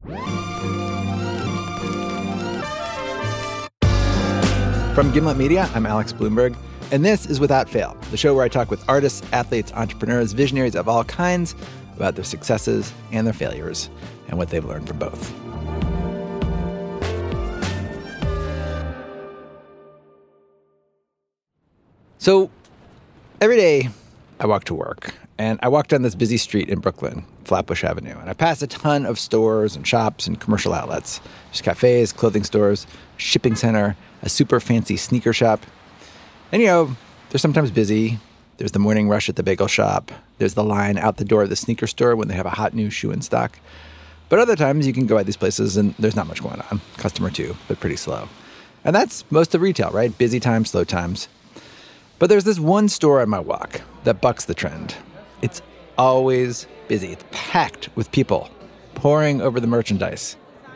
From Gimlet Media, I'm Alex Blumberg, and this is Without Fail, the show where I talk with artists, athletes, entrepreneurs, visionaries of all kinds about their successes and their failures and what they've learned from both. So every day I walk to work, and I walk down this busy street in Brooklyn, Flatbush Avenue, and I pass a ton of stores and shops and commercial outlets. There's cafes, clothing stores, shipping center, a super fancy sneaker shop. And, they're sometimes busy. There's the morning rush at the bagel shop. There's the line out the door of the sneaker store when they have a hot new shoe in stock. But other times you can go at these places and there's not much going on. Customer too, but pretty slow. And that's most of retail, right? Busy times, slow times. But there's this one store on my walk that bucks the trend. It's always busy. It's packed with people pouring over the merchandise.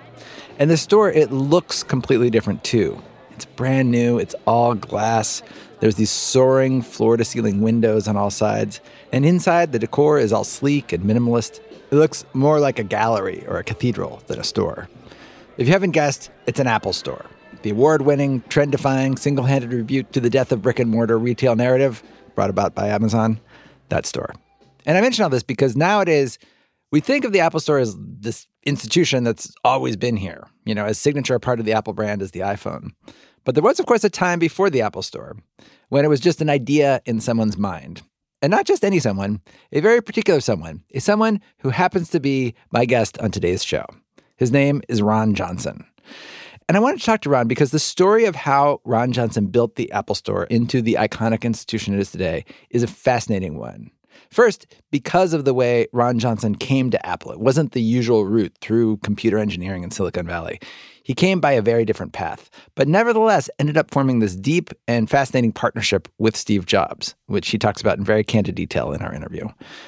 And the store, it looks completely different too. It's brand new. It's all glass. There's these soaring floor-to-ceiling windows on all sides. And inside, the decor is all sleek and minimalist. It looks more like a gallery or a cathedral than a store. If you haven't guessed, it's an Apple store. The award-winning, trend-defying, single-handed rebuke to the death of brick-and-mortar retail narrative brought about by Amazon, that store. And I mention all this because nowadays, we think of the Apple Store as this institution that's always been here, as signature part of the Apple brand as the iPhone. But there was, of course, a time before the Apple Store when it was just an idea in someone's mind. And not just any someone, a very particular someone, a someone who happens to be my guest on today's show. His name is Ron Johnson. And I wanted to talk to Ron because the story of how Ron Johnson built the Apple Store into the iconic institution it is today is a fascinating one. First, because of the way Ron Johnson came to Apple. It wasn't the usual route through computer engineering in Silicon Valley. He came by a very different path, but nevertheless ended up forming this deep and fascinating partnership with Steve Jobs, which he talks about in very candid detail in our interview.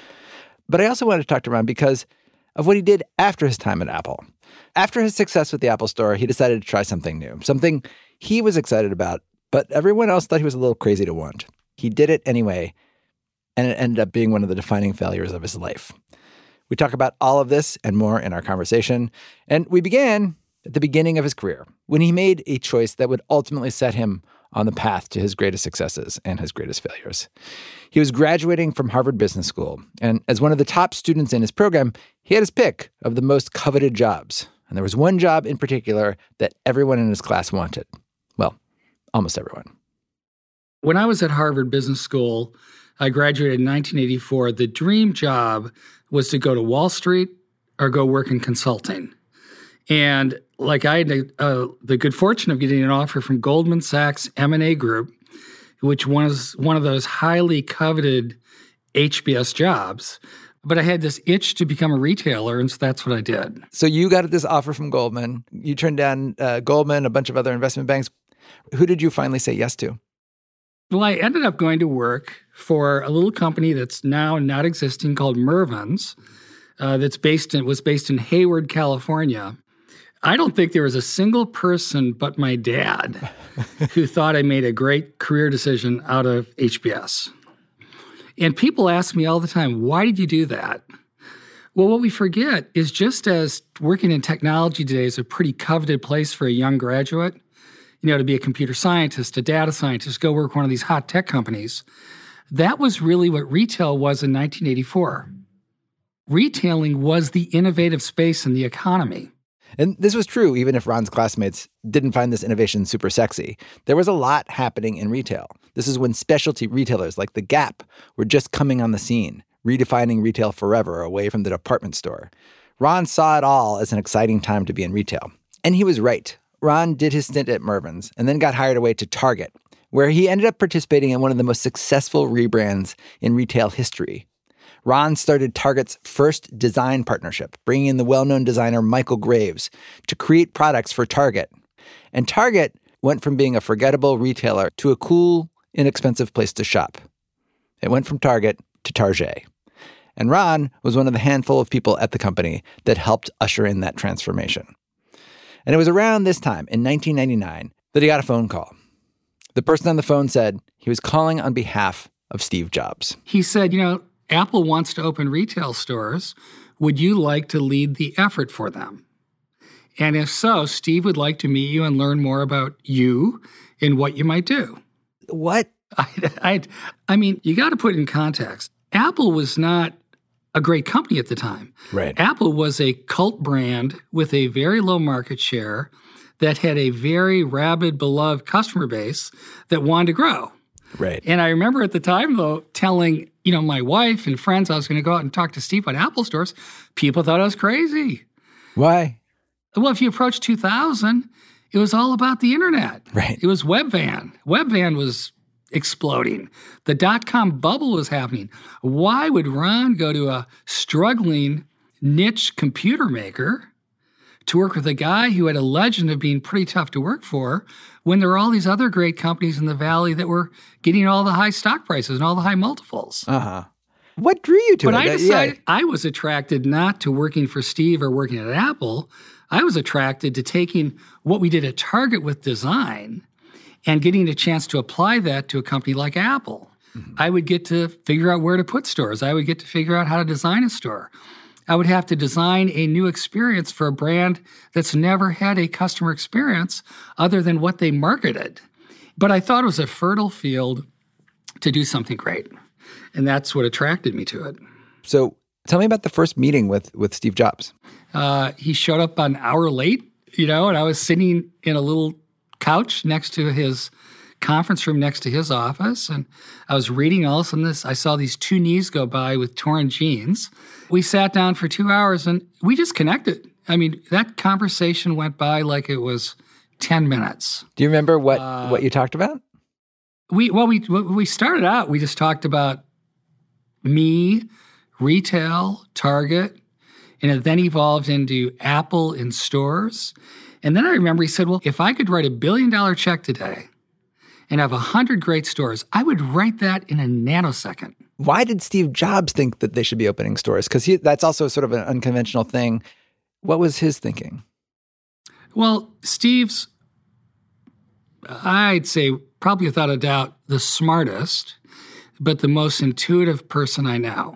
But I also wanted to talk to Ron because of what he did after his time at Apple. After his success with the Apple Store, he decided to try something new, something he was excited about, but everyone else thought he was a little crazy to want. He did it anyway, and it ended up being one of the defining failures of his life. We talk about all of this and more in our conversation, and we began at the beginning of his career, when he made a choice that would ultimately set him on the path to his greatest successes and his greatest failures. He was graduating from Harvard Business School, and as one of the top students in his program, he had his pick of the most coveted jobs. And there was one job in particular that everyone in his class wanted. Well, almost everyone. When I was at Harvard Business School, I graduated in 1984. The dream job was to go to Wall Street or go work in consulting. And I had the good fortune of getting an offer from Goldman Sachs M&A Group, which was one of those highly coveted HBS jobs. But I had this itch to become a retailer, and so that's what I did. So you got this offer from Goldman. You turned down Goldman, a bunch of other investment banks. Who did you finally say yes to? Well, I ended up going to work for a little company that's now not existing called Mervyn's, was based in Hayward, California. I don't think there was a single person but my dad who thought I made a great career decision out of HBS. And people ask me all the time, why did you do that? Well, what we forget is just as working in technology today is a pretty coveted place for a young graduate, to be a computer scientist, a data scientist, go work one of these hot tech companies, that was really what retail was in 1984. Retailing was the innovative space in the economy. And this was true even if Ron's classmates didn't find this innovation super sexy. There was a lot happening in retail. This is when specialty retailers like The Gap were just coming on the scene, redefining retail forever away from the department store. Ron saw it all as an exciting time to be in retail. And he was right. Ron did his stint at Mervyn's and then got hired away to Target, where he ended up participating in one of the most successful rebrands in retail history. Ron started Target's first design partnership, bringing in the well-known designer Michael Graves to create products for Target. And Target went from being a forgettable retailer to a cool, inexpensive place to shop. It went from Target to Target. And Ron was one of the handful of people at the company that helped usher in that transformation. And it was around this time, in 1999, that he got a phone call. The person on the phone said he was calling on behalf of Steve Jobs. He said, Apple wants to open retail stores. Would you like to lead the effort for them? And if so, Steve would like to meet you and learn more about you and what you might do. What? I mean, you got to put it in context. Apple was not a great company at the time. Right. Apple was a cult brand with a very low market share that had a very rabid, beloved customer base that wanted to grow. Right. And I remember at the time, though, telling, my wife and friends I was going to go out and talk to Steve about Apple stores. People thought I was crazy. Why? Well, if you approach 2000, it was all about the internet. Right. It was Webvan. Webvan was exploding. The dot-com bubble was happening. Why would Ron go to a struggling niche computer maker to work with a guy who had a legend of being pretty tough to work for when there were all these other great companies in the Valley that were getting all the high stock prices and all the high multiples? Uh-huh. What drew you to it? But I decided I was attracted not to working for Steve or working at Apple. I was attracted to taking what we did at Target with design and getting a chance to apply that to a company like Apple. Mm-hmm. I would get to figure out where to put stores. I would get to figure out how to design a store. I would have to design a new experience for a brand that's never had a customer experience other than what they marketed. But I thought it was a fertile field to do something great. And that's what attracted me to it. So tell me about the first meeting with Steve Jobs. He showed up an hour late, and I was sitting in a little couch next to his conference room next to his office. And I was reading all of a sudden I saw these two knees go by with torn jeans. We sat down for 2 hours and we just connected. I mean, that conversation went by like it was 10 minutes. Do you remember what you talked about? We started out, we just talked about me, retail, Target, and it then evolved into Apple in stores. And then I remember he said, well, if I could write $1 billion check today and have 100 great stores, I would write that in a nanosecond. Why did Steve Jobs think that they should be opening stores? Because that's also sort of an unconventional thing. What was his thinking? Well, Steve's, I'd say probably without a doubt, the smartest, but the most intuitive person I know.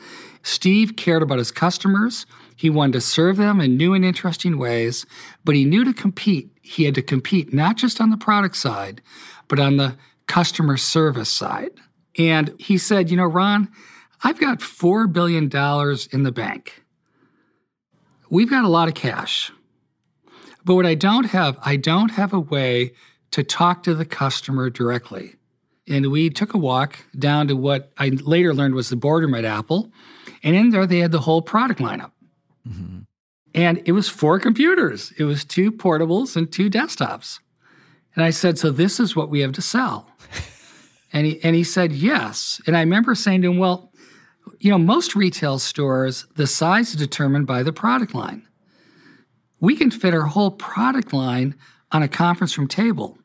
Steve cared about his customers. He wanted to serve them in new and interesting ways, but he knew to compete, he had to compete not just on the product side, but on the customer service side. And he said, Ron, I've got $4 billion in the bank. We've got a lot of cash. But what I don't have a way to talk to the customer directly. And we took a walk down to what I later learned was the boardroom at Apple. And in there, they had the whole product lineup. Mm-hmm. And it was 4 computers. It was 2 portables and 2 desktops. And I said, so this is what we have to sell. And he said, yes. And I remember saying to him, well, most retail stores, the size is determined by the product line. We can fit our whole product line on a conference room table.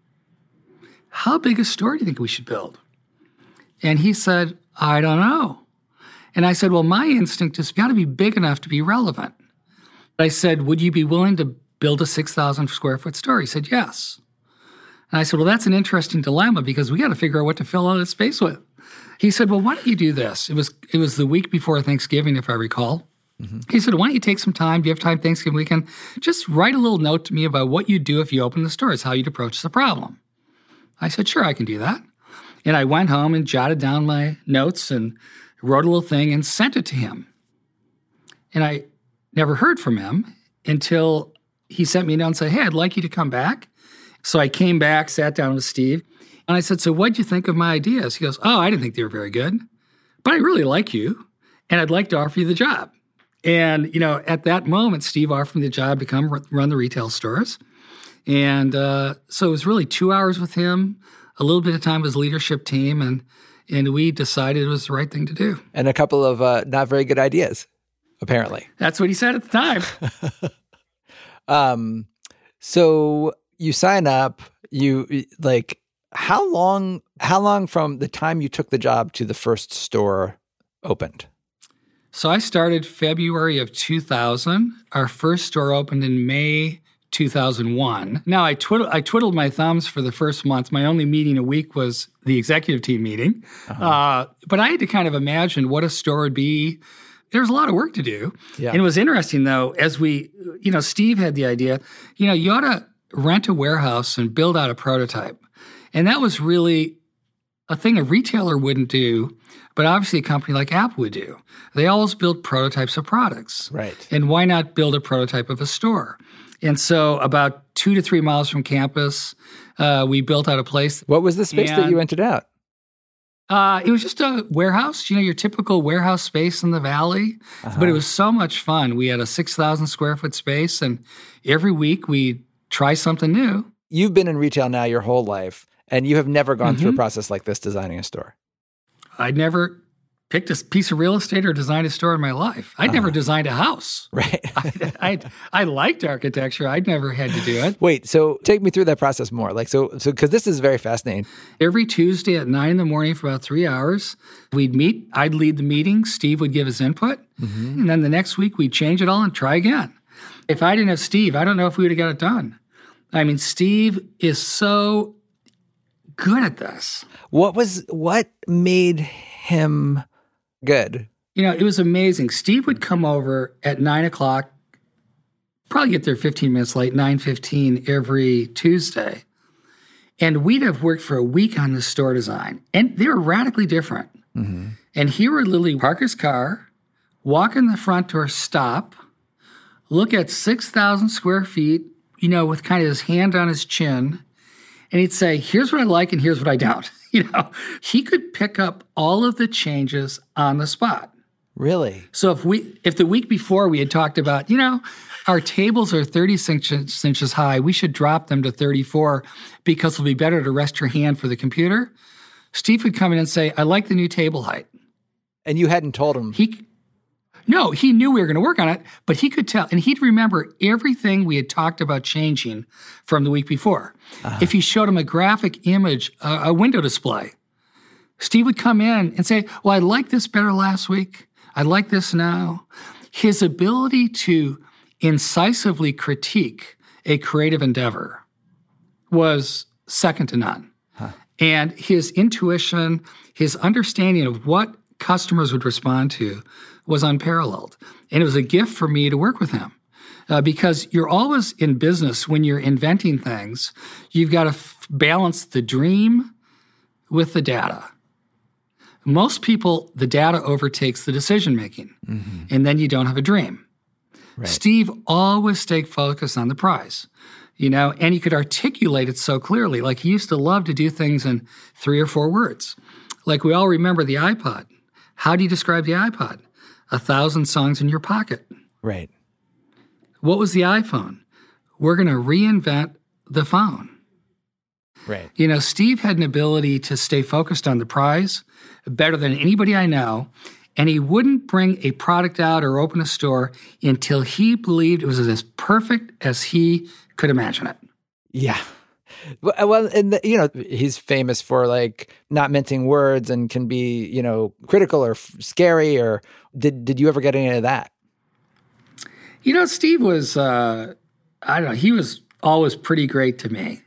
How big a store do you think we should build? And he said, I don't know. And I said, well, my instinct is got to be big enough to be relevant. I said, would you be willing to build a 6,000 square foot store? He said, yes. And I said, well, that's an interesting dilemma because we got to figure out what to fill all that space with. He said, well, why don't you do this? It was the week before Thanksgiving, if I recall. Mm-hmm. He said, why don't you take some time? Do you have time Thanksgiving weekend? Just write a little note to me about what you'd do if you opened the store, is how you'd approach the problem. I said, sure, I can do that. And I went home and jotted down my notes and wrote a little thing and sent it to him. And I never heard from him until he sent me a note and said, hey, I'd like you to come back. So I came back, sat down with Steve, and I said, so what'd you think of my ideas? He goes, oh, I didn't think they were very good, but I really like you, and I'd like to offer you the job. And, at that moment, Steve offered me the job to come run the retail stores. And so it was really 2 hours with him, a little bit of time with his leadership team, and we decided it was the right thing to do. And a couple of not very good ideas, apparently. That's what he said at the time. So you sign up, how long from the time you took the job to the first store opened? So I started February of 2000. Our first store opened in May 2001. Now, I twiddled my thumbs for the first month. My only meeting a week was the executive team meeting. Uh-huh. But I had to kind of imagine what a store would be there was a lot of work to do. Yeah. And it was interesting, though, as Steve had the idea, you ought to rent a warehouse and build out a prototype. And that was really a thing a retailer wouldn't do, but obviously a company like Apple would do. They always build prototypes of products. Right. And why not build a prototype of a store? And so about 2 to 3 miles from campus, we built out a place. What was the space that you rented out? It was just a warehouse, your typical warehouse space in the valley. But it was so much fun. We had a 6,000 square foot space, and every week we try something new. You've been in retail now your whole life, and you have never gone through a process like this designing a store. I'd never picked a piece of real estate or designed a store in my life. I'd never designed a house. Right. I liked architecture. I'd never had to do it. Wait, so take me through that process more. So because this is very fascinating. Every Tuesday at 9 a.m. for about 3 hours, we'd meet. I'd lead the meeting. Steve would give his input. And then the next week, we'd change it all and try again. If I didn't have Steve, I don't know if we would have got it done. I mean, Steve is so good at this. What made him good? It was amazing. Steve would come over at 9 o'clock, probably get there 15 minutes late, 9:15 every Tuesday. And we'd have worked for a week on the store design. And they were radically different. And he would literally park his car, walk in the front door, stop, look at 6,000 square feet, with kind of his hand on his chin, and he'd say, here's what I like and here's what I don't. He could pick up all of the changes on the spot. Really? So if the week before we had talked about, our tables are 36 inches high, we should drop them to 34 because it'll be better to rest your hand for the computer, Steve would come in and say, I like the new table height. And you hadn't told him? No, he knew we were going to work on it, but he could tell. And he'd remember everything we had talked about changing from the week before. If you showed him a graphic image, a window display, Steve would come in and say, well, I liked this better last week. I like this now. His ability to incisively critique a creative endeavor was second to none. And his intuition, his understanding of what customers would respond to was unparalleled. And it was a gift for me to work with him because you're always in business when you're inventing things. You've got to balance the dream with the data. Most people, the data overtakes the decision-making, and then you don't have a dream. Right. Steve always stayed focused on the prize, and he could articulate it so clearly. Like he used to love to do things in 3 or 4 words. Like we all remember the iPod. How do you describe the iPod? 1,000 songs in your pocket. Right. What was the iPhone? We're going to reinvent the phone. Right. Steve had an ability to stay focused on the prize better than anybody I know, and he wouldn't bring a product out or open a store until he believed it was as perfect as he could imagine it. Yeah. Well, and he's famous for not mincing words and can be, critical or scary. Or did you ever get any of that? Steve was, I don't know, he was always pretty great to me.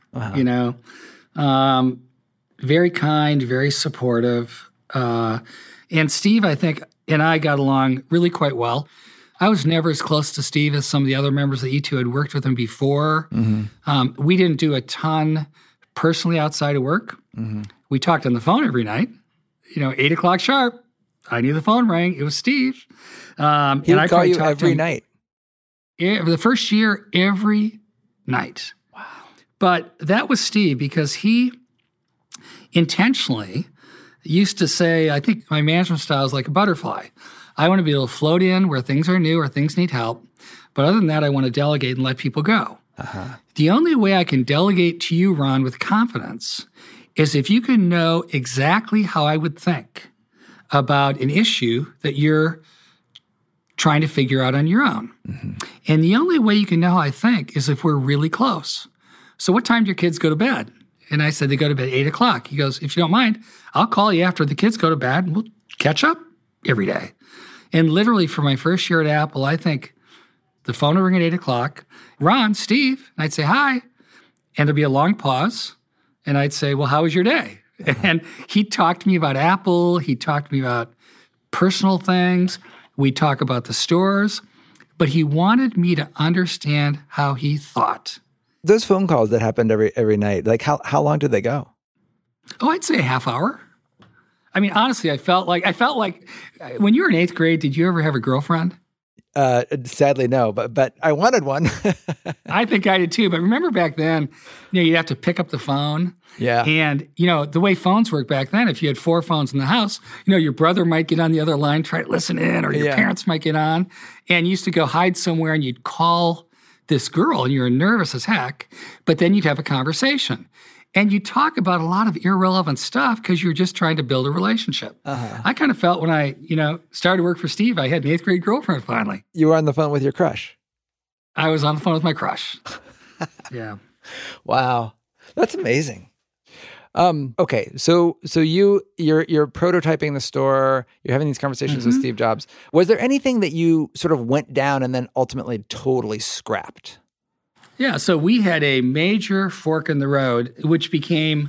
Very kind, very supportive. And Steve, I think, and I got along really quite well. I was never as close to Steve as some of the other members of E2 had worked with him before. We didn't do a ton personally outside of work. We talked on the phone every night. 8 o'clock sharp. I knew the phone rang. It was Steve. He would call you every night? The first year, every night. Wow. But that was Steve because he intentionally used to say, I think my management style is like a butterfly. I want to be able to float in where things are new or things need help. But other than that, I want to delegate and let people go. The only way I can delegate to you, Ron, with confidence is if you can know exactly how I would think about an issue that you're trying to figure out on your own. And the only way you can know how I think is if we're really close. So what time do your kids go to bed? And I said, they go to bed 8 o'clock. He goes, if you don't mind, I'll call you after the kids go to bed and we'll catch up every day. And literally for my first year at Apple, I think the phone will ring at 8 o'clock. Ron, Steve. And I'd say, hi. And there'd be a long pause. And I'd say, well, how was your day? And he'd talk to me about Apple. He'd talk to me about personal things. We'd talk about the stores, but he wanted me to understand how he thought. Those phone calls that happened every night, like how long did they go? Oh, I'd say a half hour. I mean, honestly, I felt like when you were in 8th grade, did you ever have a girlfriend? Sadly, no, but I wanted one. I think I did too. But remember back then, you'd have to pick up the phone. Yeah. And, the way phones worked back then, if you had 4 phones in the house, your brother might get on the other line, try to listen in, or your parents might get on. And you used to go hide somewhere and you'd call this girl and you're nervous as heck, but then you'd have a conversation. And you talk about a lot of irrelevant stuff because you're just trying to build a relationship. Uh-huh. I kind of felt when I, started to work for Steve, I had an 8th grade girlfriend finally. You were on the phone with your crush. I was on the phone with my crush. Yeah. Wow. That's amazing. Okay. So you're prototyping the store, you're having these conversations with Steve Jobs. Was there anything that you sort of went down and then ultimately totally scrapped? Yeah, so we had a major fork in the road, which became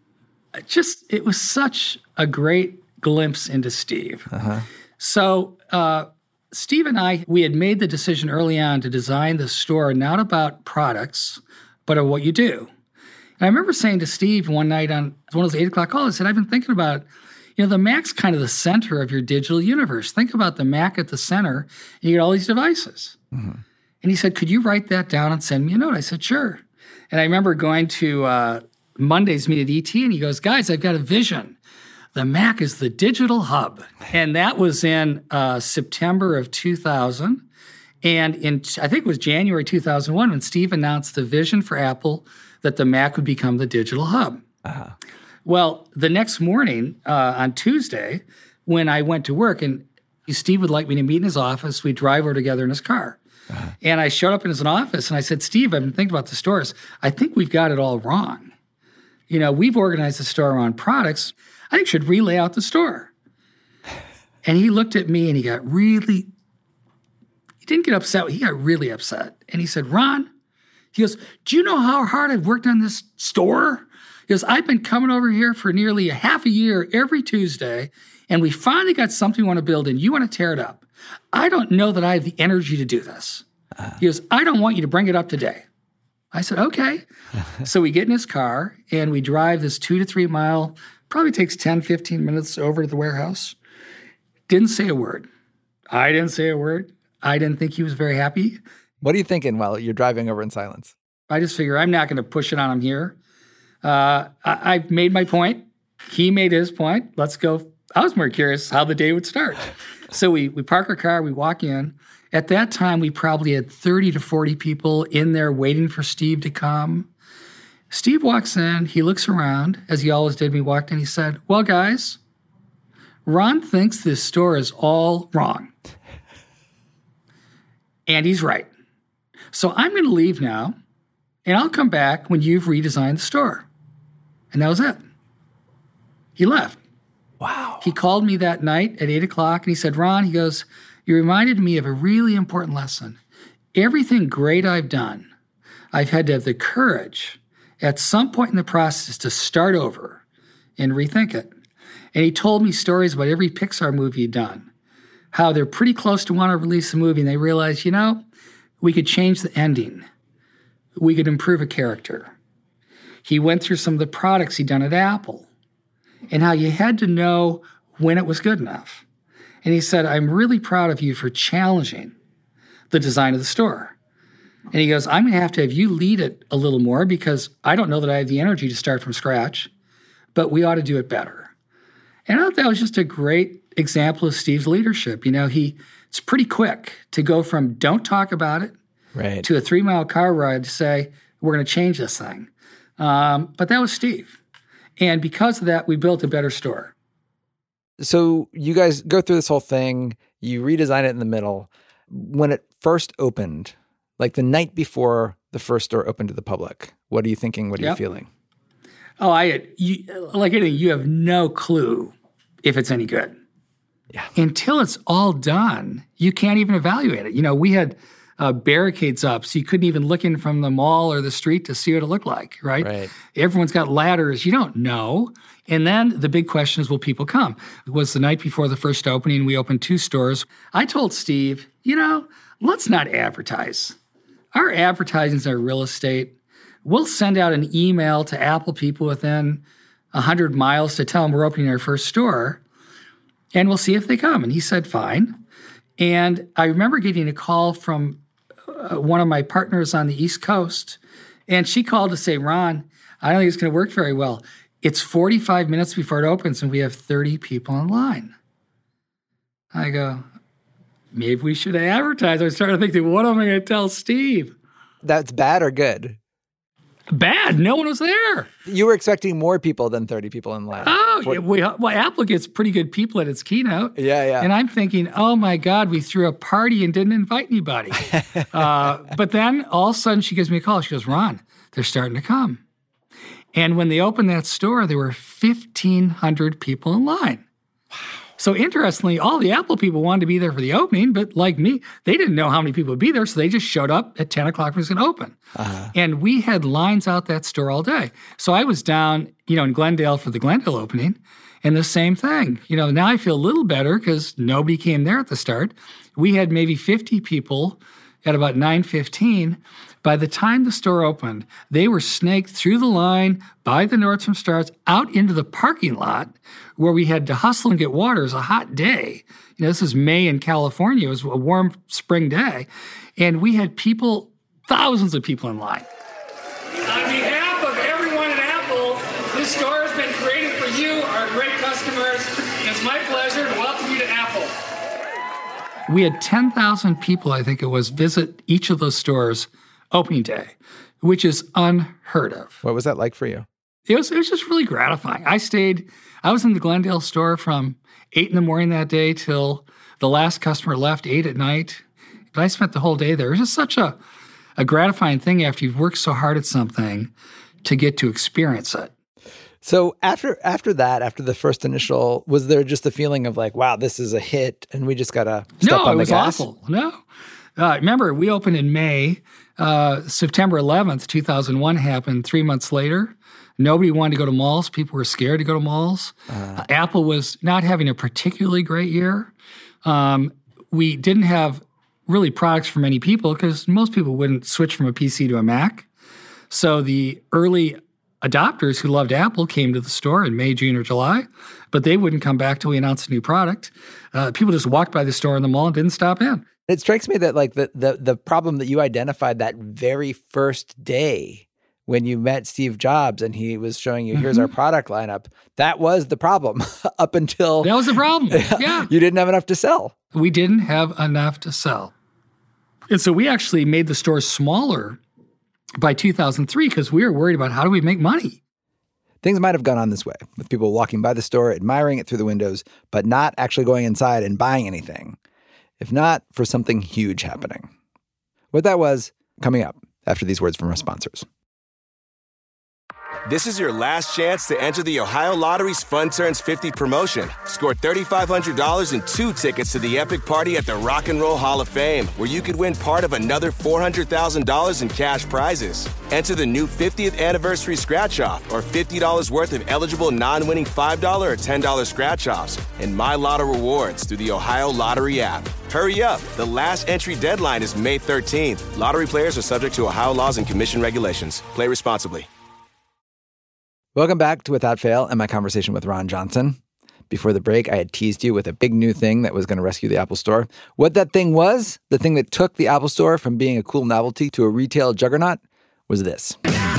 it was such a great glimpse into Steve. Uh-huh. So Steve and we had made the decision early on to design the store not about products, but of what you do. And I remember saying to Steve one night on one of those 8 o'clock calls, I said, I've been thinking about, the Mac's kind of the center of your digital universe. Think about the Mac at the center, and you get all these devices. Mm-hmm. And he said, could you write that down and send me a note? I said, sure. And I remember going to Monday's meet at ET, and he goes, guys, I've got a vision. The Mac is the digital hub. And that was in September of 2000. And I think it was January 2001 when Steve announced the vision for Apple that the Mac would become the digital hub. Uh-huh. Well, the next morning on Tuesday, when I went to work, and Steve would like me to meet in his office, we'd drive over together in his car. Uh-huh. And I showed up in his office and I said, Steve, I've been thinking about the stores. I think we've got it all wrong. We've organized the store around products. I think we should relay out the store. And he looked at me and he didn't get upset. He got really upset. And he said, Ron, he goes, do you know how hard I've worked on this store? He goes, I've been coming over here for nearly a half a year every Tuesday, and we finally got something we want to build and you want to tear it up. I don't know that I have the energy to do this. He goes, I don't want you to bring it up today. I said, okay. So we get in his car and we drive this 2 to 3 mile, probably takes 10, 15 minutes over to the warehouse. Didn't say a word. I didn't say a word. I didn't think he was very happy. What are you thinking while you're driving over in silence? I just figure I'm not going to push it on him here. I've made my point. He made his point. Let's go. I was more curious how the day would start. So we park our car, we walk in. At that time, we probably had 30 to 40 people in there waiting for Steve to come. Steve walks in, he looks around, as he always did when he walked in. He said, well, guys, Ron thinks this store is all wrong. And he's right. So I'm going to leave now, and I'll come back when you've redesigned the store. And that was it. He left. Wow. He called me that night at 8 o'clock, and he said, Ron, he goes, you reminded me of a really important lesson. Everything great I've done, I've had to have the courage at some point in the process to start over and rethink it. And he told me stories about every Pixar movie he'd done, how they're pretty close to want to release a movie, and they realized, we could change the ending. We could improve a character. He went through some of the products he'd done at Apple and how you had to know when it was good enough. And he said, I'm really proud of you for challenging the design of the store. And he goes, I'm going to have you lead it a little more because I don't know that I have the energy to start from scratch, but we ought to do it better. And I thought that was just a great example of Steve's leadership. It's pretty quick to go from don't talk about it to a 3-mile car ride to say, we're going to change this thing. But that was Steve. And because of that, we built a better store. So you guys go through this whole thing, you redesign it in the middle. When it first opened, like the night before the first store opened to the public, what are you thinking? What are you feeling? Oh, like anything, you have no clue if it's any good. Yeah. Until it's all done, you can't even evaluate it. We had barricades up so you couldn't even look in from the mall or the street to see what it looked like, right? Right. Everyone's got ladders. You don't know. And then the big question is, will people come? It was the night before the first opening. We opened 2 stores. I told Steve, let's not advertise. Our advertising's our real estate. We'll send out an email to Apple people within 100 miles to tell them we're opening our first store, and we'll see if they come. And he said, fine. And I remember getting a call from one of my partners on the East Coast, and she called to say, Ron, I don't think it's going to work very well. It's 45 minutes before it opens, and we have 30 people in line. I go, maybe we should advertise. I started thinking, what am I going to tell Steve? That's bad or good? Bad. No one was there. You were expecting more people than 30 people in line. Well, Apple gets pretty good people at its keynote. Yeah. And I'm thinking, oh my God, we threw a party and didn't invite anybody. But then all of a sudden she gives me a call. She goes, Ron, they're starting to come. And when they opened that store, there were 1,500 people in line. So interestingly, all the Apple people wanted to be there for the opening, but like me, they didn't know how many people would be there, so they just showed up at 10 o'clock when it was going to open. And we had lines out that store all day. So I was down, in Glendale for the Glendale opening, and the same thing. Now I feel a little better because nobody came there at the start. We had maybe 50 people at about 9:15. By the time the store opened, they were snaked through the line by the Nordstrom stores out into the parking lot where we had to hustle and get water. It was a hot day. This is May in California. It was a warm spring day. And we had people, thousands of people in line. On behalf of everyone at Apple, this store has been created for you, our great customers. It's my pleasure to welcome you to Apple. We had 10,000 people, I think it was, visit each of those stores opening day, which is unheard of. What was that like for you? It was just really gratifying. I was in the Glendale store from 8 in the morning that day till the last customer left 8 at night. But I spent the whole day there. It was just such a gratifying thing after you've worked so hard at something to get to experience it. So after that, after the first initial, was there just a feeling of like, wow, this is a hit and we just got to step on the gas? No, it was awful. No. Remember, we opened in May. September 11th, 2001 happened 3 months later. Nobody wanted to go to malls. People were scared to go to malls. Apple was not having a particularly great year. We didn't have really products for many people because most people wouldn't switch from a PC to a Mac. So the early adopters who loved Apple came to the store in May, June, or July, but they wouldn't come back till we announced a new product. People just walked by the store in the mall and didn't stop in. It strikes me that like the problem that you identified that very first day when you met Steve Jobs and he was showing you, here's our product lineup, that was the problem up until... That was the problem, yeah. You didn't have enough to sell. We didn't have enough to sell. And so we actually made the store smaller by 2003 because we were worried about how do we make money. Things might have gone on this way, with people walking by the store, admiring it through the windows, but not actually going inside and buying anything. If not for something huge happening. What that was, coming up after these words from our sponsors. This is your last chance to enter the Ohio Lottery's Fun Turns 50 promotion. Score $3,500 and 2 tickets to the epic party at the Rock and Roll Hall of Fame, where you could win part of another $400,000 in cash prizes. Enter the new 50th anniversary scratch-off or $50 worth of eligible non-winning $5 or $10 scratch-offs and My Lotto rewards through the Ohio Lottery app. Hurry up. The last entry deadline is May 13th. Lottery players are subject to Ohio laws and commission regulations. Play responsibly. Welcome back to Without Fail and my conversation with Ron Johnson. Before the break, I had teased you with a big new thing that was going to rescue the Apple Store. What that thing was, the thing that took the Apple Store from being a cool novelty to a retail juggernaut, was this.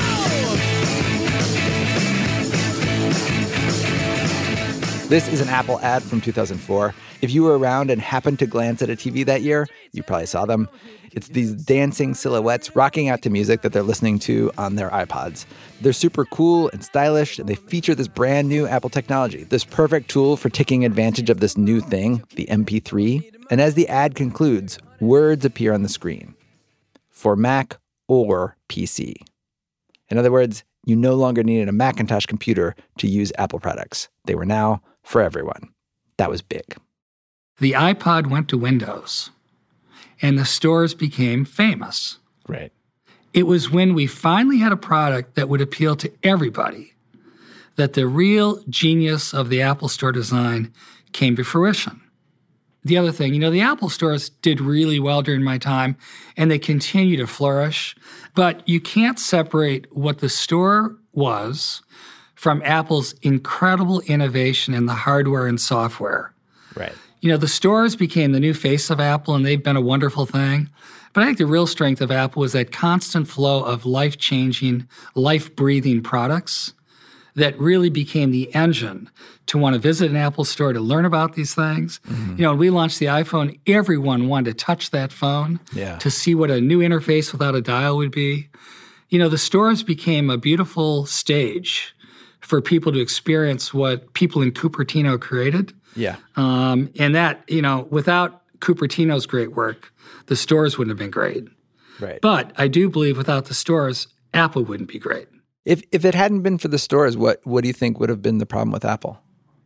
This is an Apple ad from 2004. If you were around and happened to glance at a TV that year, you probably saw them. It's these dancing silhouettes rocking out to music that they're listening to on their iPods. They're super cool and stylish, and they feature this brand new Apple technology, this perfect tool for taking advantage of this new thing, the MP3. And as the ad concludes, words appear on the screen. For Mac or PC. In other words, you no longer needed a Macintosh computer to use Apple products. They were now for everyone. That was big. The iPod went to Windows. and the stores became famous. Right. It was when we finally had a product that would appeal to everybody that the real genius of the Apple Store design came to fruition. The other thing, the Apple stores did really well during my time, and they continue to flourish, but you can't separate what the store was from Apple's incredible innovation in the hardware and software. Right. The stores became the new face of Apple, and they've been a wonderful thing. But I think the real strength of Apple was that constant flow of life-changing, life-breathing products that really became the engine to want to visit an Apple store to learn about these things. Mm-hmm. When we launched the iPhone, everyone wanted to touch that phone to see what a new interface without a dial would be. The stores became a beautiful stage for people to experience what people in Cupertino created. Yeah. And that, without Cupertino's great work, the stores wouldn't have been great. Right. But I do believe without the stores, Apple wouldn't be great. If it hadn't been for the stores, what do you think would have been the problem with Apple?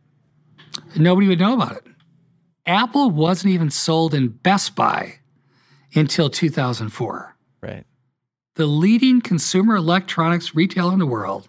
Nobody would know about it. Apple wasn't even sold in Best Buy until 2004. Right. The leading consumer electronics retailer in the world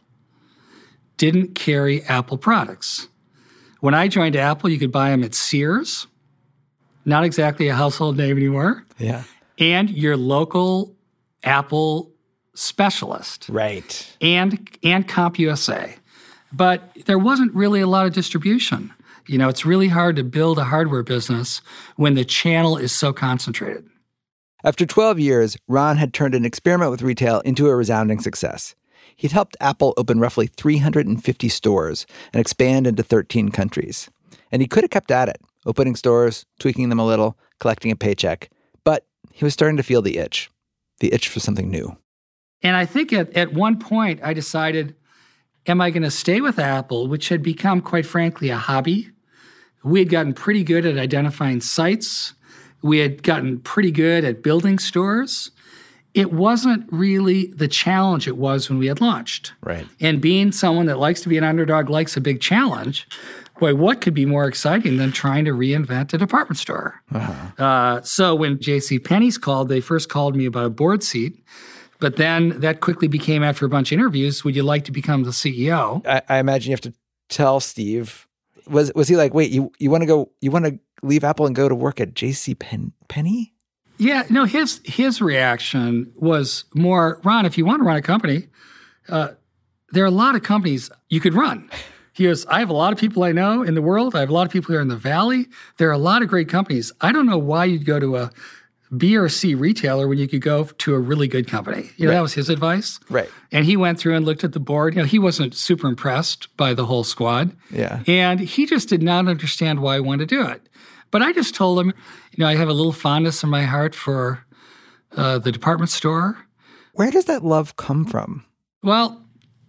didn't carry Apple products. When I joined Apple, you could buy them at Sears, not exactly a household name anymore. Yeah. And your local Apple specialist. Right. And CompUSA. But there wasn't really a lot of distribution. It's really hard to build a hardware business when the channel is so concentrated. After 12 years, Ron had turned an experiment with retail into a resounding success. He'd helped Apple open roughly 350 stores and expand into 13 countries. And he could have kept at it, opening stores, tweaking them a little, collecting a paycheck. But he was starting to feel the itch for something new. And I think at one point I decided, am I going to stay with Apple, which had become, quite frankly, a hobby? We had gotten pretty good at identifying sites. We had gotten pretty good at building stores. It wasn't really the challenge it was when we had launched. Right. And being someone that likes to be an underdog, likes a big challenge, boy, what could be more exciting than trying to reinvent a department store? Uh-huh. So when JCPenney's called, they first called me about a board seat. But then that quickly became, after a bunch of interviews, would you like to become the CEO? I imagine you have to tell Steve. Was he like, wait, you want to leave Apple and go to work at JCPenney? Yeah, no, his reaction was more, Ron, if you want to run a company, there are a lot of companies you could run. He goes, I have a lot of people I know in the world. I have a lot of people here in the Valley. There are a lot of great companies. I don't know why you'd go to a B or C retailer when you could go to a really good company. Right. That was his advice. Right. And he went through and looked at the board. He wasn't super impressed by the whole squad. Yeah. And he just did not understand why I wanted to do it. But I just told him, I have a little fondness in my heart for the department store. Where does that love come from? Well,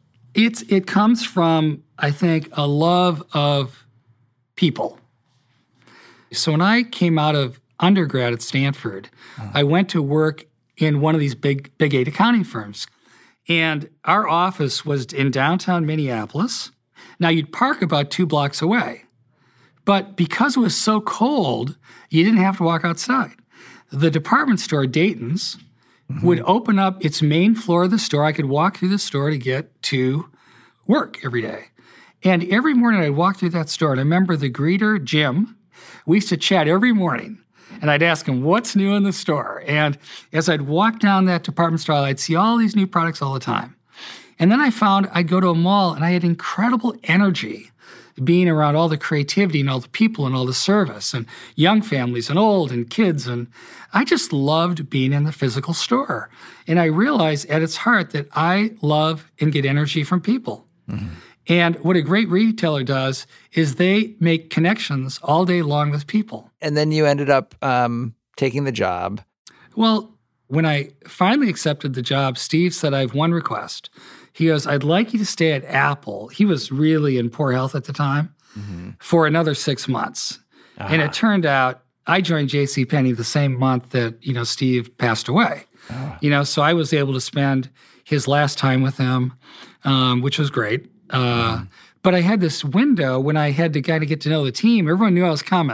it comes from, I think, a love of people. So when I came out of undergrad at Stanford, I went to work in one of these big 8 accounting firms. And our office was in downtown Minneapolis. Now, you'd park about 2 blocks away. But because it was so cold, you didn't have to walk outside. The department store, Dayton's, would open up its main floor of the store. I could walk through the store to get to work every day. And every morning I'd walk through that store. And I remember the greeter, Jim, we used to chat every morning. And I'd ask him, what's new in the store? And as I'd walk down that department store, I'd see all these new products all the time. And then I found I'd go to a mall and I had incredible energy being around all the creativity and all the people and all the service and young families and old and kids. And I just loved being in the physical store. And I realized at its heart that I love and get energy from people. Mm-hmm. And what a great retailer does is they make connections all day long with people. And then you ended up taking the job. Well, when I finally accepted the job, Steve said, I have one request. He goes, I'd like you to stay at Apple. He was really in poor health at the time, for another 6 months. Uh-huh. And it turned out I joined JCPenney the same month that, Steve passed away. Oh. So I was able to spend his last time with him, which was great. But I had this window when I had to kind of get to know the team. Everyone knew I was coming.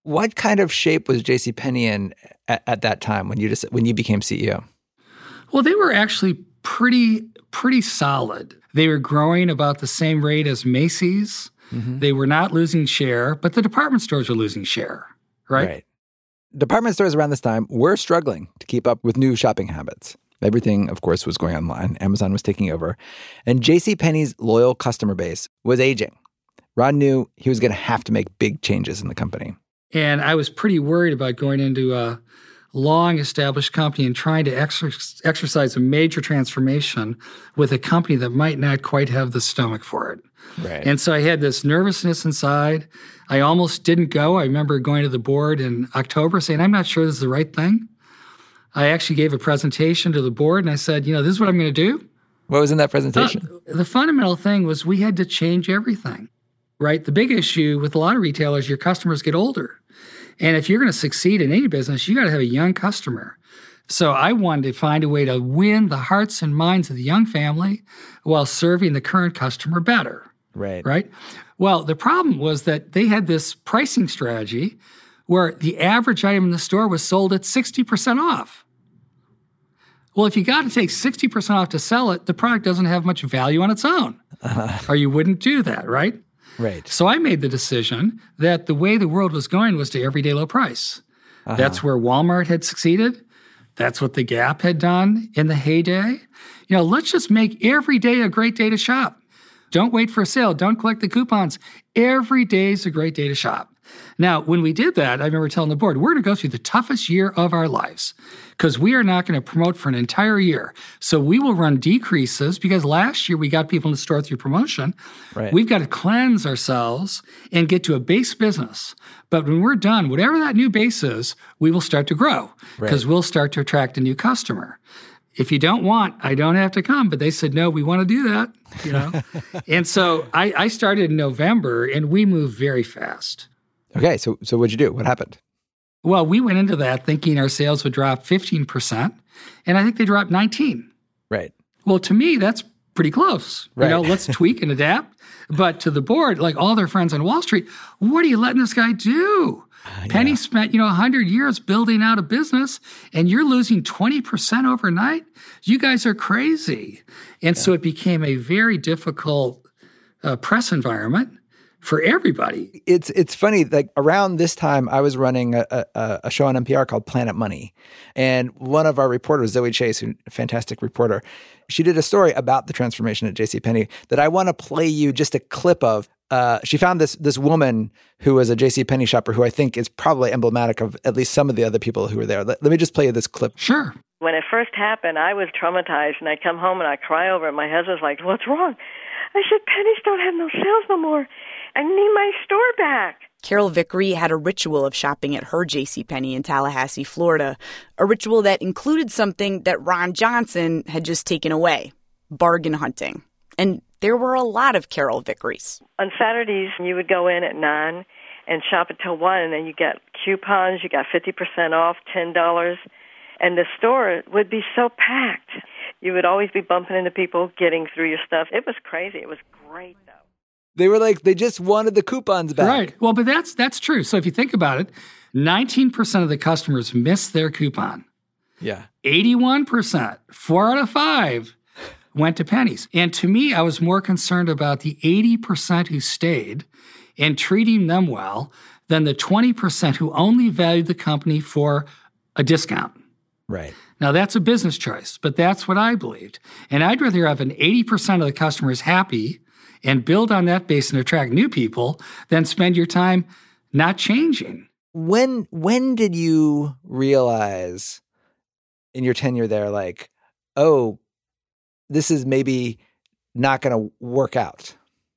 what kind of shape was JCPenney in at that time when you became CEO? Well, they were actually pretty solid. They were growing about the same rate as Macy's. Mm-hmm. They were not losing share, but the department stores were losing share, right? Department stores around this time were struggling to keep up with new shopping habits. Everything, of course, was going online. Amazon was taking over. And JCPenney's loyal customer base was aging. Ron knew he was going to have to make big changes in the company. And I was pretty worried about going into a long-established company and trying to exercise a major transformation with a company that might not quite have the stomach for it. Right. And so I had this nervousness inside. I almost didn't go. I remember going to the board in October saying, I'm not sure this is the right thing. I actually gave a presentation to the board, and I said, this is what I'm going to do. What was in that presentation? The fundamental thing was we had to change everything, right? The big issue with a lot of retailers, your customers get older. And if you're going to succeed in any business, you got to have a young customer. So I wanted to find a way to win the hearts and minds of the young family while serving the current customer better. Right? Well, the problem was that they had this pricing strategy where the average item in the store was sold at 60% off. Well, if you got to take 60% off to sell it, the product doesn't have much value on its own. Or you wouldn't do that, right? Right. So I made the decision that the way the world was going was to everyday low price. That's where Walmart had succeeded. That's what the Gap had done in the heyday. Let's just make every day a great day to shop. Don't wait for a sale. Don't collect the coupons. Every day is a great day to shop. Now, when we did that, I remember telling the board, we're going to go through the toughest year of our lives because we are not going to promote for an entire year. So we will run decreases because last year we got people in the store through promotion. Right. We've got to cleanse ourselves and get to a base business. But when we're done, whatever that new base is, we will start to grow because we'll start to attract a new customer. If you don't want, I don't have to come. But they said, no, we want to do that. And so I started in November and we moved very fast. Okay, so what'd you do? What happened? Well, we went into that thinking our sales would drop 15%, and I think they dropped 19%. Right. Well, to me, that's pretty close. Right. Let's tweak and adapt. But to the board, like all their friends on Wall Street, what are you letting this guy do? Penny spent, 100 years building out a business, and you're losing 20% overnight? You guys are crazy. And so it became a very difficult press environment for everybody. It's funny, like around this time, I was running a show on NPR called Planet Money. And one of our reporters, Zoe Chase, who's a fantastic reporter, she did a story about the transformation at JCPenney that I want to play you just a clip of. She found this woman who was a JCPenney shopper who I think is probably emblematic of at least some of the other people who were there. Let me just play you this clip. Sure. When it first happened, I was traumatized, and I come home and I cry over it. My husband's like, what's wrong? I said, Pennies don't have no sales no more. I need my store back. Carol Vickery had a ritual of shopping at her JCPenney in Tallahassee, Florida, a ritual that included something that Ron Johnson had just taken away, bargain hunting. And there were a lot of Carol Vickerys. On Saturdays, you would go in at 9 and shop until 1, and then you get coupons, you got 50% off, $10, and the store would be so packed. You would always be bumping into people getting through your stuff. It was crazy. It was great, though. They were like, they just wanted the coupons back. Right. Well, but that's true. So if you think about it, 19% of the customers missed their coupon. Yeah. 81%, 4 out of 5, went to Pennies. And to me, I was more concerned about the 80% who stayed and treating them well than the 20% who only valued the company for a discount. Right. Now, that's a business choice, but that's what I believed. And I'd rather have an 80% of the customers happy and build on that base and attract new people than spend your time not changing. When did you realize in your tenure there, like, oh, this is maybe not going to work out?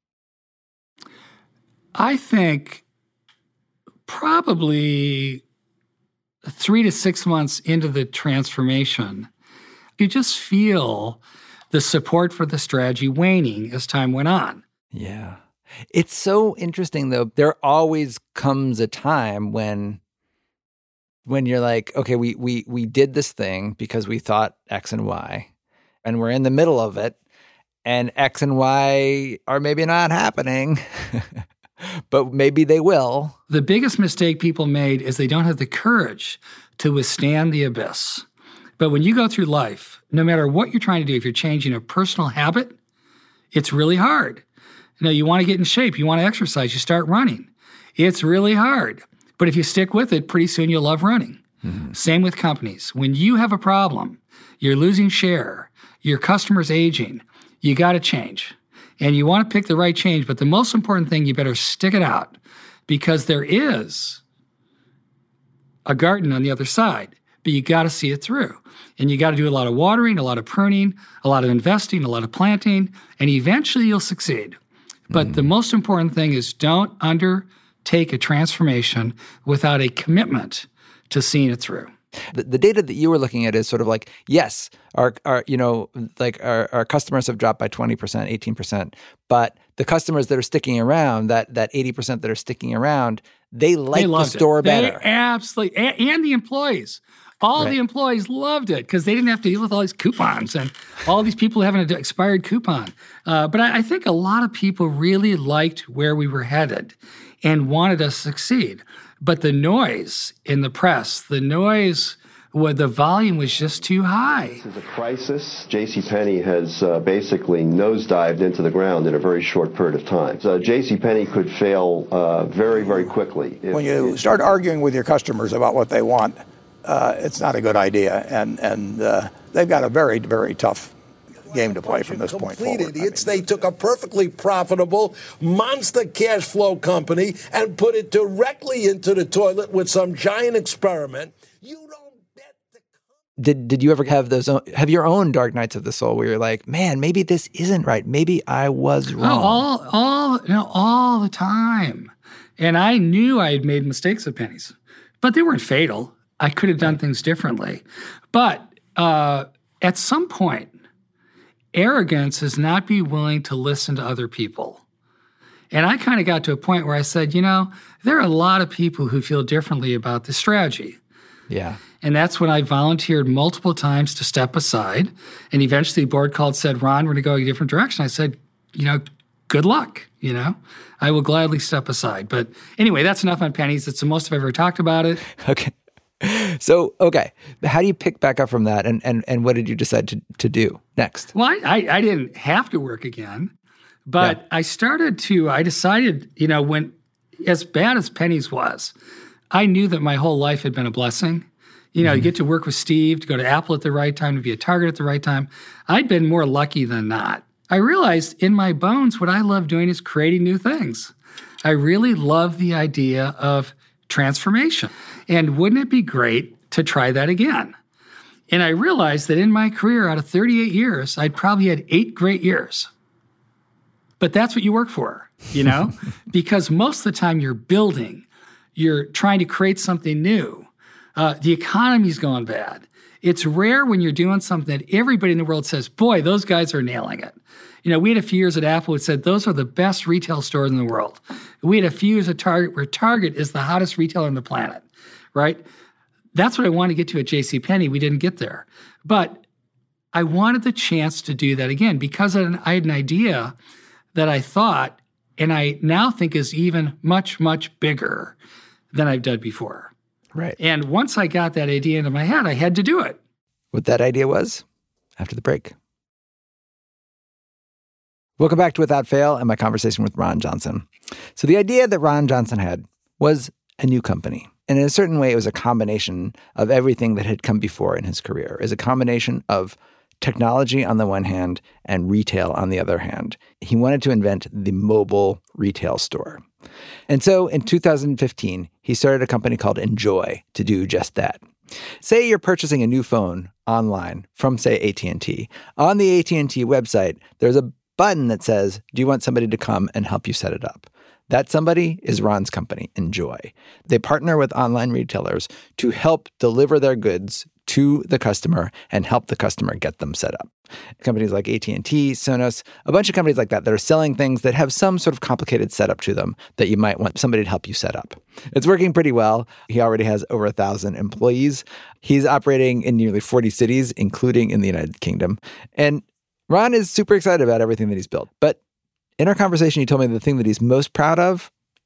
I think probably 3 to 6 months into the transformation, you just feel the support for the strategy waning as time went on. Yeah. It's so interesting, though. There always comes a time when you're like, okay, we did this thing because we thought X and Y, and we're in the middle of it, and X and Y are maybe not happening. but maybe they will. The biggest mistake people made is they don't have the courage to withstand the abyss. But when you go through life, no matter what you're trying to do, if you're changing a personal habit, it's really hard. You want to get in shape, you want to exercise, you start running. It's really hard. But if you stick with it, pretty soon you'll love running. Mm-hmm. Same with companies. When you have a problem, you're losing share, your customer's aging, you got to change. And you want to pick the right change, but the most important thing, you better stick it out, because there is a garden on the other side, but you got to see it through. And you got to do a lot of watering, a lot of pruning, a lot of investing, a lot of planting, and eventually you'll succeed. But the most important thing is don't undertake a transformation without a commitment to seeing it through. The data that you were looking at is sort of like, yes, our customers have dropped by 20%, 18%, but the customers that are sticking around, that 80% that are sticking around, they like the store better. They absolutely, and the employees. All the employees loved it because they didn't have to deal with all these coupons and all these people having an expired coupon. But I think a lot of people really liked where we were headed and wanted us to succeed. But the noise in the press, the volume was just too high. This is a crisis. JCPenney has basically nosedived into the ground in a very short period of time. So JCPenney could fail very, very quickly. When you start arguing with your customers about what they want, it's not a good idea. And they've got a very, very tough game to play from this point forward. Complete idiots. They took a perfectly profitable monster cash flow company and put it directly into the toilet with some giant experiment. You don't bet the Did you ever have your own dark nights of the soul where you're like, man, maybe this isn't right. Maybe I was wrong. All the time. And I knew I had made mistakes with pennies, but they weren't fatal. I could have done things differently. But at some point, arrogance is not be willing to listen to other people. And I kind of got to a point where I said, there are a lot of people who feel differently about this strategy. Yeah. And that's when I volunteered multiple times to step aside. And eventually the board called, said, Ron, we're going to go a different direction. I said, good luck. I will gladly step aside. But anyway, that's enough on pennies. It's the most I've ever talked about it. Okay. So, how do you pick back up from that, and what did you decide to do next? Well, I didn't have to work again, but I decided, when, as bad as pennies was, I knew that my whole life had been a blessing. You get to work with Steve, to go to Apple at the right time, to be a Target at the right time. I'd been more lucky than not. I realized in my bones what I love doing is creating new things. I really love the idea of transformation. And wouldn't it be great to try that again? And I realized that in my career, out of 38 years, I'd probably had 8 great years. But that's what you work for, because most of the time you're building, you're trying to create something new. The economy's going bad. It's rare when you're doing something that everybody in the world says, boy, those guys are nailing it. We had a few years at Apple that said those are the best retail stores in the world. We had a few years at Target where Target is the hottest retailer on the planet, right? That's what I wanted to get to at JCPenney. We didn't get there. But I wanted the chance to do that again because I had an idea that I thought, and I now think is even much, much bigger than I've done before. Right. And once I got that idea into my head, I had to do it. What that idea was, after the break. Welcome back to Without Fail and my conversation with Ron Johnson. So the idea that Ron Johnson had was a new company. And in a certain way, it was a combination of everything that had come before in his career. It was a combination of technology on the one hand and retail on the other hand. He wanted to invent the mobile retail store. And so in 2015, he started a company called Enjoy to do just that. Say you're purchasing a new phone online from, say, AT&T. On the AT&T website, there's a button that says, do you want somebody to come and help you set it up? That somebody is Ron's company, Enjoy. They partner with online retailers to help deliver their goods to the customer and help the customer get them set up. Companies like AT&T, Sonos, a bunch of companies like that are selling things that have some sort of complicated setup to them that you might want somebody to help you set up. It's working pretty well. He already has over 1,000 employees. He's operating in nearly 40 cities, including in the United Kingdom. And Ron is super excited about everything that he's built. But in our conversation, he told me the thing that he's most proud of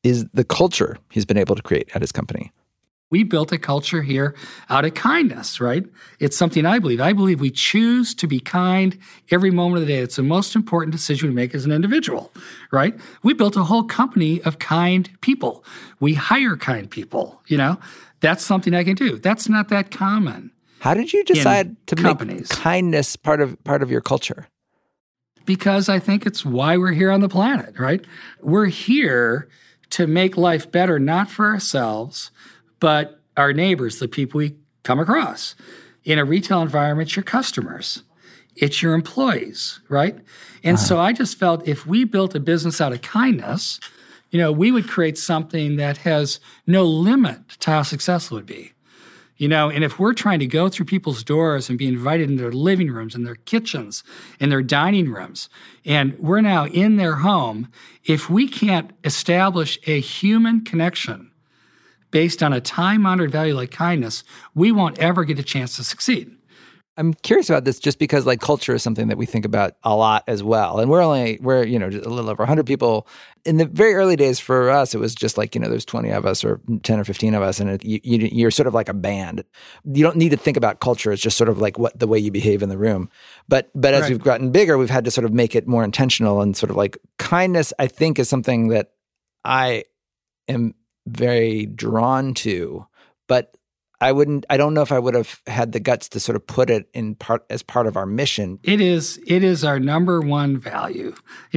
is the culture he's been able to create at his company. We built a culture here out of kindness, right? It's something I believe. I believe we choose to be kind every moment of the day. It's the most important decision we make as an individual, right? We built a whole company of kind people. We hire kind people, That's something I can do. That's not that common. How did you decide to companies. Make kindness part of your culture? Because I think it's why we're here on the planet, right? We're here to make life better, not for ourselves, but our neighbors, the people we come across. In a retail environment, it's your customers. It's your employees, right? And so I just felt if we built a business out of kindness, we would create something that has no limit to how successful it would be. And if we're trying to go through people's doors and be invited into their living rooms and their kitchens and their dining rooms, and we're now in their home, if we can't establish a human connection based on a time-honored value like kindness, we won't ever get a chance to succeed. I'm curious about this just because culture is something that we think about a lot as well. And we're just a little over 100 people. In the very early days for us, it was just there's 20 of us or 10 or 15 of us, and you're sort of like a band. You don't need to think about culture. It's just sort of what the way you behave in the room. But as we've gotten bigger, we've had to sort of make it more intentional, and sort of kindness, I think, is something that I am very drawn to, but I don't know if I would have had the guts to sort of put it as part of our mission. It is our number one value.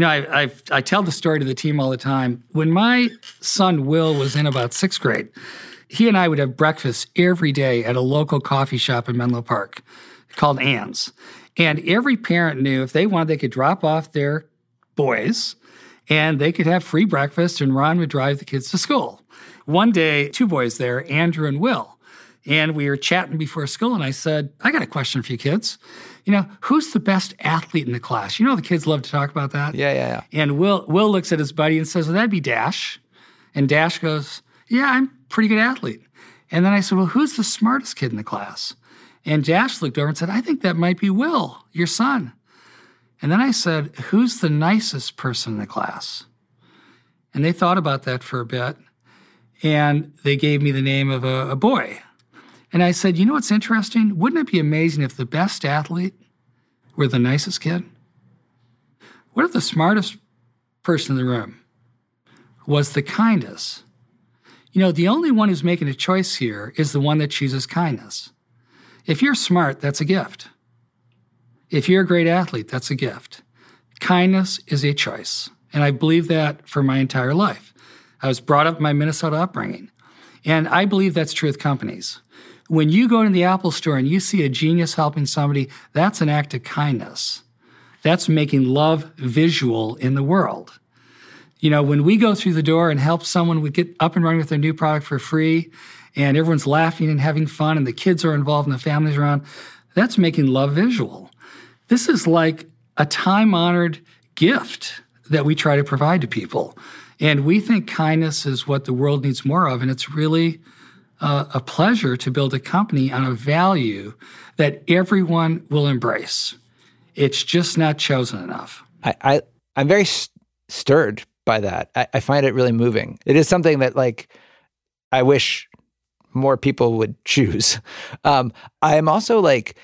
I tell the story to the team all the time. When my son Will was in about 6th grade, he and I would have breakfast every day at a local coffee shop in Menlo Park called Ann's. And every parent knew if they wanted, they could drop off their boys and they could have free breakfast, and Ron would drive the kids to school. One day, 2 boys there, Andrew and Will, and we were chatting before school, and I said, I got a question for you kids. Who's the best athlete in the class? The kids love to talk about that. Yeah. And Will looks at his buddy and says, well, that'd be Dash. And Dash goes, yeah, I'm a pretty good athlete. And then I said, well, who's the smartest kid in the class? And Dash looked over and said, I think that might be Will, your son. And then I said, who's the nicest person in the class? And they thought about that for a bit, and they gave me the name of a boy. And I said, what's interesting? Wouldn't it be amazing if the best athlete were the nicest kid? What if the smartest person in the room was the kindest? The only one who's making a choice here is the one that chooses kindness. If you're smart, that's a gift. If you're a great athlete, that's a gift. Kindness is a choice. And I believe that for my entire life. I was brought up in my Minnesota upbringing. And I believe that's true with companies. When you go into the Apple store and you see a genius helping somebody, that's an act of kindness. That's making love visual in the world. When we go through the door and help someone get up and running with their new product for free, and everyone's laughing and having fun, and the kids are involved and the family's around, that's making love visual. This is like a time-honored gift that we try to provide to people. And we think kindness is what the world needs more of, and it's really a pleasure to build a company on a value that everyone will embrace. It's just not chosen enough. I'm very stirred by that. I find it really moving. It is something that I wish more people would choose. I am also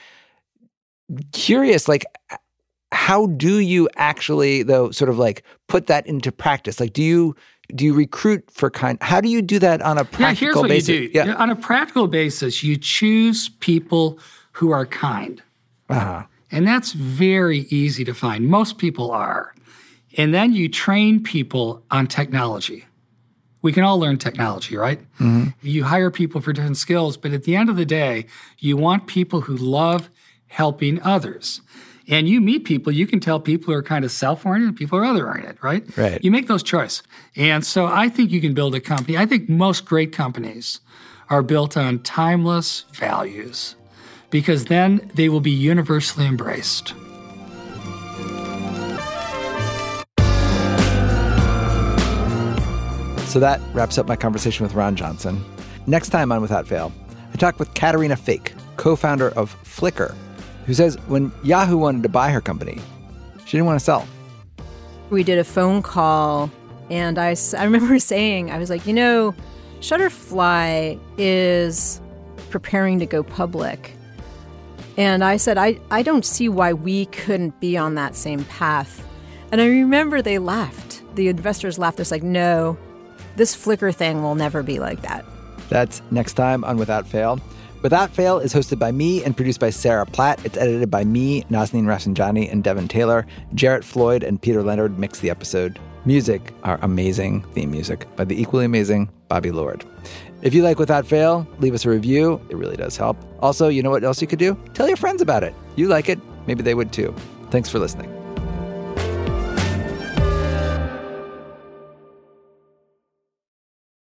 curious, how do you actually, though, sort of put that into practice? Do you recruit for how do you do that on a practical basis? Here's what you do. Yeah. On a practical basis, you choose people who are kind. Uh-huh. And that's very easy to find. Most people are. And then you train people on technology. We can all learn technology, right? Mm-hmm. You hire people for different skills, but at the end of the day, you want people who love helping others. And you meet people, you can tell people are kind of self-oriented, people are other-oriented, right? Right. You make those choices. And so I think you can build a company. I think most great companies are built on timeless values because then they will be universally embraced. So that wraps up my conversation with Ron Johnson. Next time on Without Fail, I talk with Katerina Fake, co-founder of Flickr, who says when Yahoo wanted to buy her company, she didn't want to sell. We did a phone call And I remember saying, I was like, Shutterfly is preparing to go public. And I said, I don't see why we couldn't be on that same path. And I remember they laughed. The investors laughed. They're like, no, this Flickr thing will never be like that. That's next time on Without Fail. Without Fail is hosted by me and produced by Sarah Platt. It's edited by me, Nazanin Rafsanjani, and Devin Taylor. Jarrett Floyd and Peter Leonard mix the episode. Music, our amazing theme music by the equally amazing Bobby Lord. If you like Without Fail, leave us a review. It really does help. Also, you know what else you could do? Tell your friends about it. You like it. Maybe they would too. Thanks for listening.